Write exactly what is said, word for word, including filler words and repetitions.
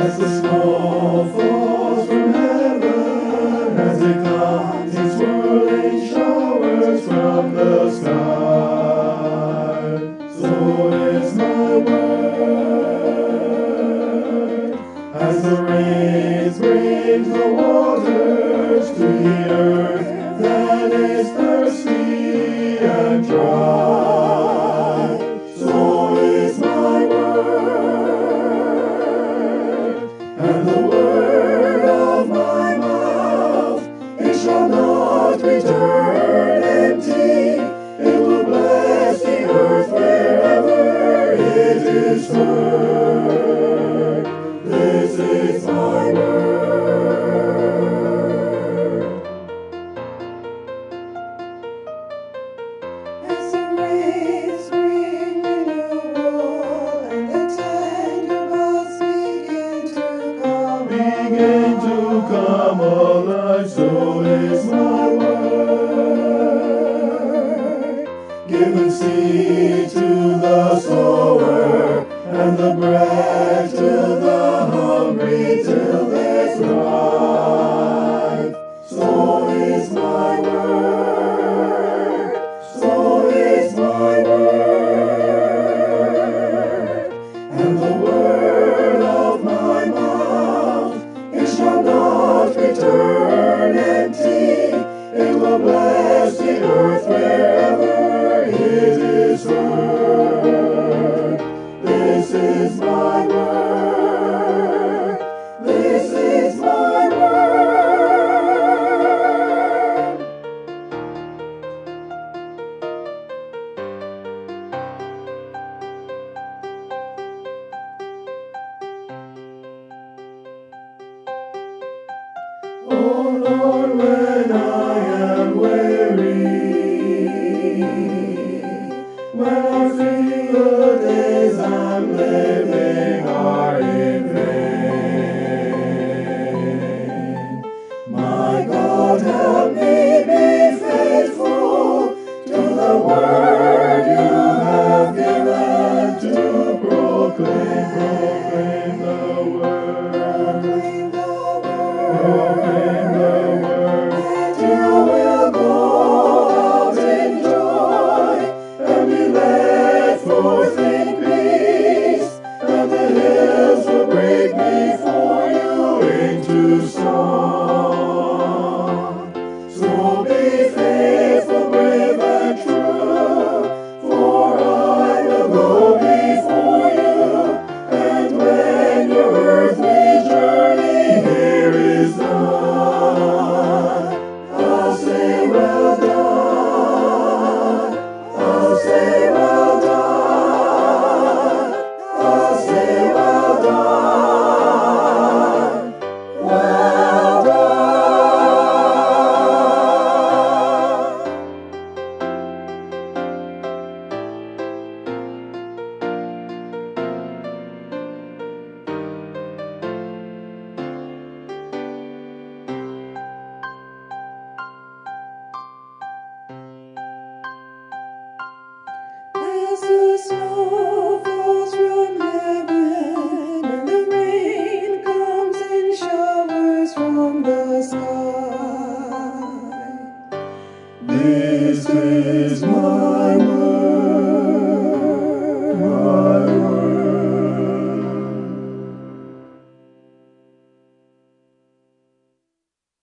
As the snow falls from heaven, as it comes in swirling showers from the sky, so is my word. As the rains bring the waters to the earth that is thirsty and dry, so is my word. And the word of my mouth, it shall not return empty. It will bless the earth wherever it is heard. This is my word. As the rains bring renewal and the tender buds begin to come, begin to come alive, so is my word. Given seed to the sower and the bread to the hungry till there's life, so is my word. So is my word. And the word of my mouth, it shall not return empty. It will bless the earth wherever it is heard. This is my word. This is my word. Oh Lord, when I am weary, when I feel the days I'm living are in vain, my God, help me be faithful to the word you have given to proclaim, proclaim the word, proclaim the word, and you will go out in joy and be led forth in peace, and the hills will break before you into song. So be faithful, brave and true, for I will go before you, and when your earthly journey here is done, I'll say well done. I'll say well done. I'll say well done. Well done. As the snow falls from heaven and the rain comes in showers from the sky, this is my